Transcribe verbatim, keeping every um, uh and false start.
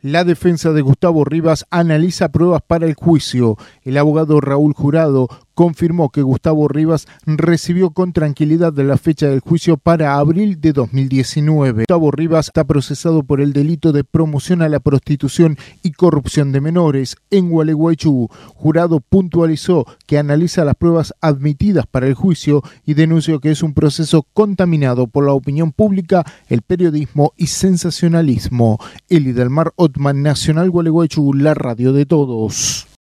La defensa de Gustavo Rivas analiza pruebas para el juicio. El abogado Raúl Jurado confirmó que Gustavo Rivas recibió con tranquilidad la fecha del juicio para abril de dos mil diecinueve. Gustavo Rivas está procesado por el delito de promoción a la prostitución y corrupción de menores en Gualeguaychú. Jurado puntualizó que analiza las pruebas admitidas para el juicio y denunció que es un proceso contaminado por la opinión pública, el periodismo y sensacionalismo. Eli del Mar Otman, Nacional Gualeguaychú, la radio de todos.